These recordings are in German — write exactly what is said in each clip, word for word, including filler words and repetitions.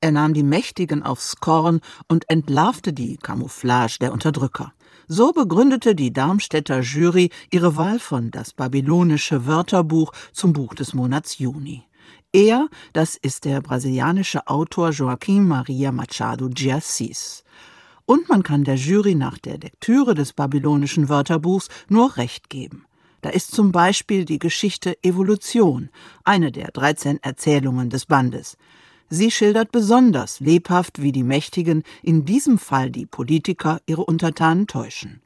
Er nahm die Mächtigen aufs Korn und entlarvte die Camouflage der Unterdrücker. So begründete die Darmstädter Jury ihre Wahl von Das babylonische Wörterbuch zum Buch des Monats Juni. Er, das ist der brasilianische Autor Joaquim Maria Machado de Assis. Und man kann der Jury nach der Lektüre des babylonischen Wörterbuchs nur Recht geben. Da ist zum Beispiel die Geschichte Evolution, eine der dreizehn Erzählungen des Bandes. Sie schildert besonders lebhaft, wie die Mächtigen, in diesem Fall die Politiker, ihre Untertanen täuschen.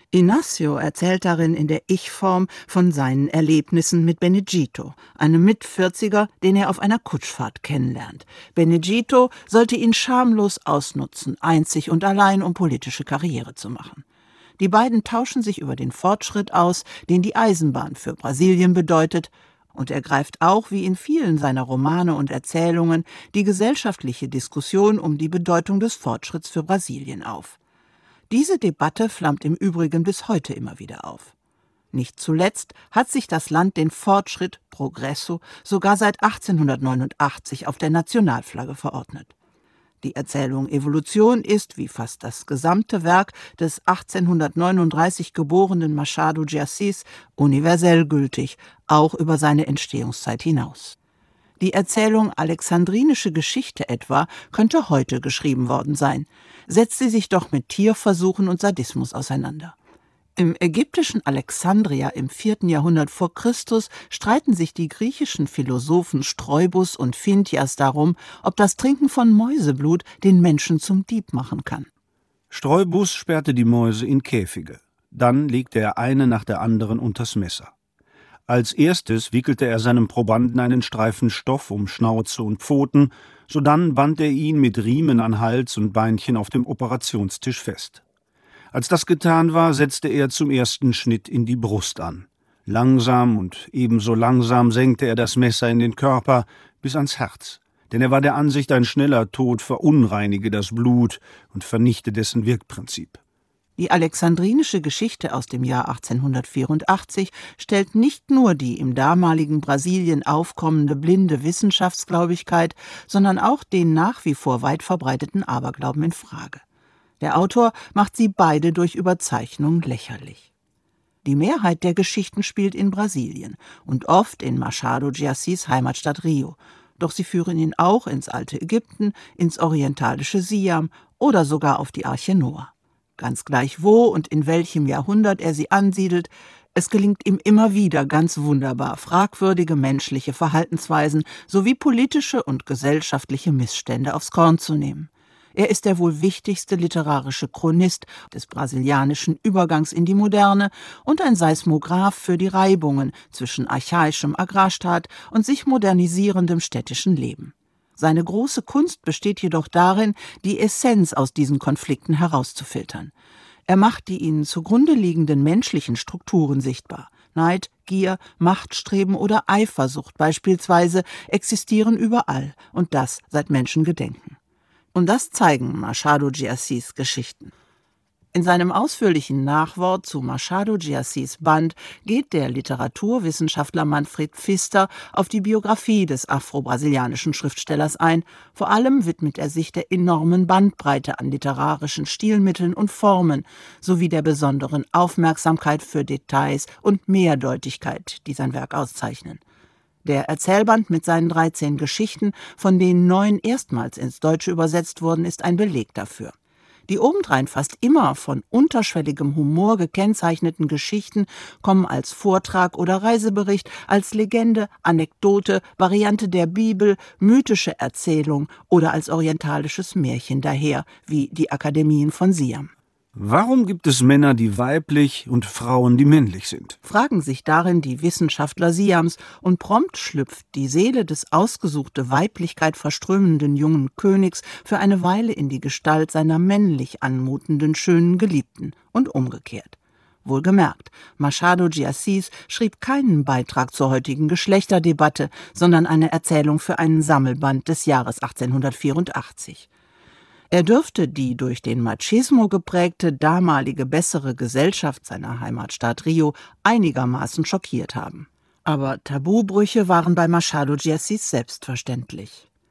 Inácio erzählt darin in der Ich-Form von seinen Erlebnissen mit Benedito, einem Mitvierziger, den er auf einer Kutschfahrt kennenlernt. Benedito sollte ihn schamlos ausnutzen, einzig und allein, um politische Karriere zu machen. Die beiden tauschen sich über den Fortschritt aus, den die Eisenbahn für Brasilien bedeutet, und er greift auch, wie in vielen seiner Romane und Erzählungen, die gesellschaftliche Diskussion um die Bedeutung des Fortschritts für Brasilien auf. Diese Debatte flammt im Übrigen bis heute immer wieder auf. Nicht zuletzt hat sich das Land den Fortschritt, Progresso, sogar seit achtzehnhundertneunundachtzig auf der Nationalflagge verordnet. Die Erzählung Evolution ist, wie fast das gesamte Werk des achtzehnhundertneununddreißig geborenen Machado de Assis, universell gültig, auch über seine Entstehungszeit hinaus. Die Erzählung Alexandrinische Geschichte etwa könnte heute geschrieben worden sein, setzt sie sich doch mit Tierversuchen und Sadismus auseinander. Im ägyptischen Alexandria im vierten Jahrhundert vor Christus streiten sich die griechischen Philosophen Streubus und Phintias darum, ob das Trinken von Mäuseblut den Menschen zum Dieb machen kann. Streubus sperrte die Mäuse in Käfige. Dann legte er eine nach der anderen unters Messer. Als erstes wickelte er seinem Probanden einen Streifen Stoff um Schnauze und Pfoten, sodann band er ihn mit Riemen an Hals und Beinchen auf dem Operationstisch fest. Als das getan war, setzte er zum ersten Schnitt in die Brust an. Langsam und ebenso langsam senkte er das Messer in den Körper bis ans Herz, denn er war der Ansicht, ein schneller Tod verunreinige das Blut und vernichte dessen Wirkprinzip. Die alexandrinische Geschichte aus dem Jahr achtzehnhundertvierundachtzig stellt nicht nur die im damaligen Brasilien aufkommende blinde Wissenschaftsgläubigkeit, sondern auch den nach wie vor weit verbreiteten Aberglauben in Frage. Der Autor macht sie beide durch Überzeichnung lächerlich. Die Mehrheit der Geschichten spielt in Brasilien und oft in Machado de Assis' Heimatstadt Rio. Doch sie führen ihn auch ins alte Ägypten, ins orientalische Siam oder sogar auf die Arche Noah. Ganz gleich wo und in welchem Jahrhundert er sie ansiedelt, es gelingt ihm immer wieder ganz wunderbar, fragwürdige menschliche Verhaltensweisen sowie politische und gesellschaftliche Missstände aufs Korn zu nehmen. Er ist der wohl wichtigste literarische Chronist des brasilianischen Übergangs in die Moderne und ein Seismograph für die Reibungen zwischen archaischem Agrarstaat und sich modernisierendem städtischen Leben. Seine große Kunst besteht jedoch darin, die Essenz aus diesen Konflikten herauszufiltern. Er macht die ihnen zugrunde liegenden menschlichen Strukturen sichtbar. Neid, Gier, Machtstreben oder Eifersucht beispielsweise existieren überall, und das seit Menschengedenken. Und das zeigen Machado de Assis' Geschichten. In seinem ausführlichen Nachwort zu Machado de Assis' Band geht der Literaturwissenschaftler Manfred Pfister auf die Biografie des afro-brasilianischen Schriftstellers ein. Vor allem widmet er sich der enormen Bandbreite an literarischen Stilmitteln und Formen sowie der besonderen Aufmerksamkeit für Details und Mehrdeutigkeit, die sein Werk auszeichnen. Der Erzählband mit seinen dreizehn Geschichten, von denen neun erstmals ins Deutsche übersetzt wurden, ist ein Beleg dafür. Die obendrein fast immer von unterschwelligem Humor gekennzeichneten Geschichten kommen als Vortrag oder Reisebericht, als Legende, Anekdote, Variante der Bibel, mythische Erzählung oder als orientalisches Märchen daher, wie die Akademien von Siam. Warum gibt es Männer, die weiblich und Frauen, die männlich sind? Fragen sich darin die Wissenschaftler Siams, und prompt schlüpft die Seele des ausgesuchte Weiblichkeit verströmenden jungen Königs für eine Weile in die Gestalt seiner männlich anmutenden schönen Geliebten und umgekehrt. Wohlgemerkt, Machado de Assis schrieb keinen Beitrag zur heutigen Geschlechterdebatte, sondern eine Erzählung für einen Sammelband des Jahres achtzehnhundertvierundachtzig. Er dürfte die durch den Machismo geprägte damalige bessere Gesellschaft seiner Heimatstadt Rio einigermaßen schockiert haben. Aber Tabubrüche waren bei Machado de Assis selbstverständlich.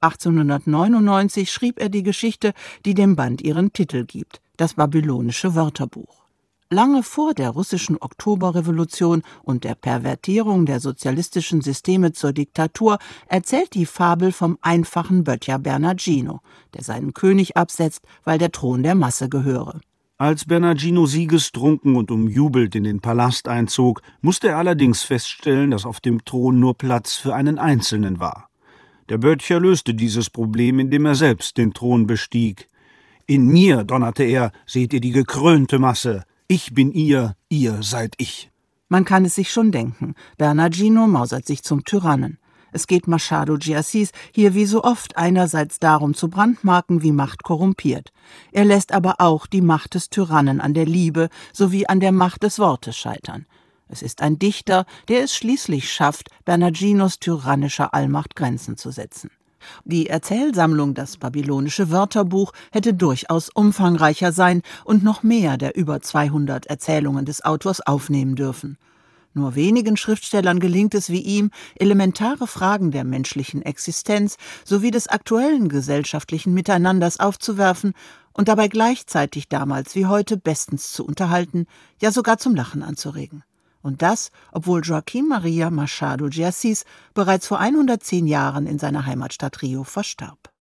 achtzehnhundertneunundneunzig schrieb er die Geschichte, die dem Band ihren Titel gibt, das Babylonische Wörterbuch. Lange vor der russischen Oktoberrevolution und der Pervertierung der sozialistischen Systeme zur Diktatur erzählt die Fabel vom einfachen Böttcher Bernardino, der seinen König absetzt, weil der Thron der Masse gehöre. Als Bernardino siegestrunken und umjubelt in den Palast einzog, musste er allerdings feststellen, dass auf dem Thron nur Platz für einen Einzelnen war. Der Böttcher löste dieses Problem, indem er selbst den Thron bestieg. »In mir«, donnerte er, »seht ihr die gekrönte Masse. Ich bin ihr, ihr seid ich.« Man kann es sich schon denken, Bernardino mausert sich zum Tyrannen. Es geht Machado de Assis hier wie so oft einerseits darum zu brandmarken, wie Macht korrumpiert. Er lässt aber auch die Macht des Tyrannen an der Liebe sowie an der Macht des Wortes scheitern. Es ist ein Dichter, der es schließlich schafft, Bernardinos tyrannischer Allmacht Grenzen zu setzen. Die Erzählsammlung Das Babylonische Wörterbuch hätte durchaus umfangreicher sein und noch mehr der über zweihundert Erzählungen des Autors aufnehmen dürfen. Nur wenigen Schriftstellern gelingt es wie ihm, elementare Fragen der menschlichen Existenz sowie des aktuellen gesellschaftlichen Miteinanders aufzuwerfen und dabei gleichzeitig damals wie heute bestens zu unterhalten, ja sogar zum Lachen anzuregen. Und das, obwohl Joaquim Maria Machado de Assis bereits vor hundertzehn Jahren in seiner Heimatstadt Rio verstarb.